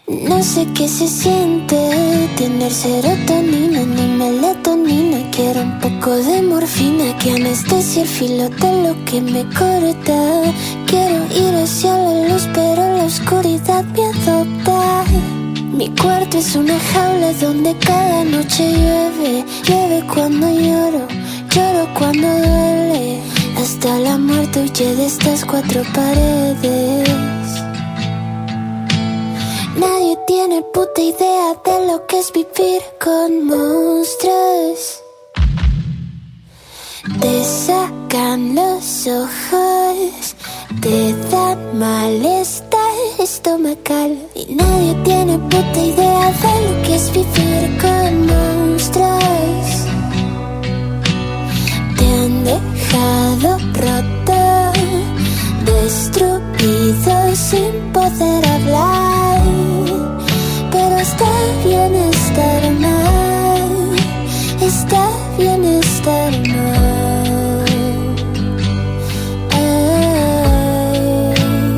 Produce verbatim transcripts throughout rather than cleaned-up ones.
No sé qué se siente tener serotonina ni melatonina. Quiero un poco de morfina que anestesia el filo de lo que me corta. Quiero ir hacia la luz pero la oscuridad me adopta. Mi cuarto es una jaula donde cada noche llueve. Llueve cuando lloro, lloro cuando duele. Hasta la muerte huye de estas cuatro paredes. Nadie tiene puta idea de lo que es vivir con monstruos. Te sacan los ojos, te dan malestar estomacal. Y nadie tiene puta idea de lo que es vivir con monstruos. Te han dejado roto, destruido sin poder hablar. Pero está bien estar mal, está bien estar mal. Ay.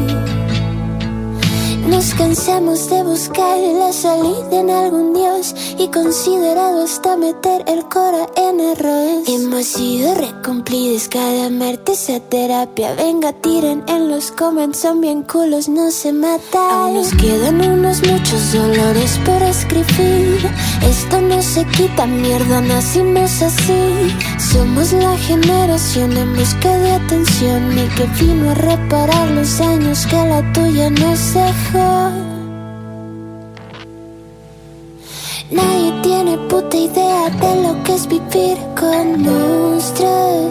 Nos cansamos de buscar la salida en algún dios y considerado hasta meter el cora en arroz. Hemos sido recumplidos, cada martes a terapia. Venga, tiren en los comments, son bien culos, no se matan. Aún nos quedan unos muchos dolores por escribir. Esto no se quita, mierda, nacimos así. Somos la generación en busca de atención y que vino a reparar los daños que la tuya nos dejó. Nadie tiene puta idea de lo que es vivir con monstruos.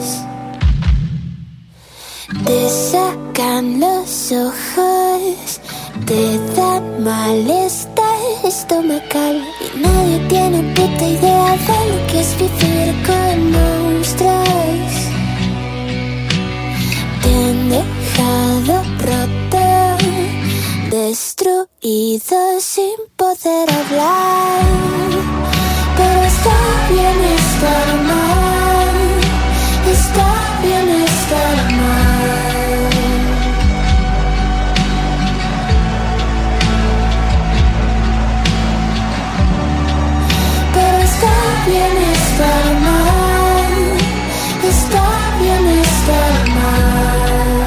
Te sacan los ojos, te dan malestar estomacal. Y nadie tiene puta idea de lo que es vivir con monstruos. Te han dejado roto, destruido sin poder hablar. Pero está bien estar mal, está bien estar mal. Pero está bien estar mal, está bien estar mal.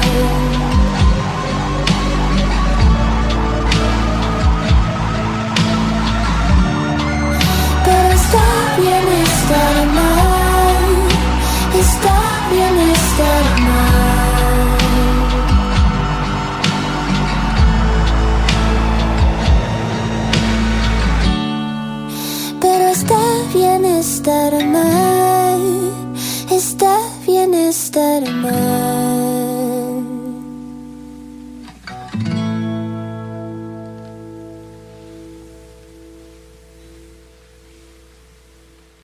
Está bien estar mal, está bien estar mal. Pero está bien estar mal, está bien estar mal.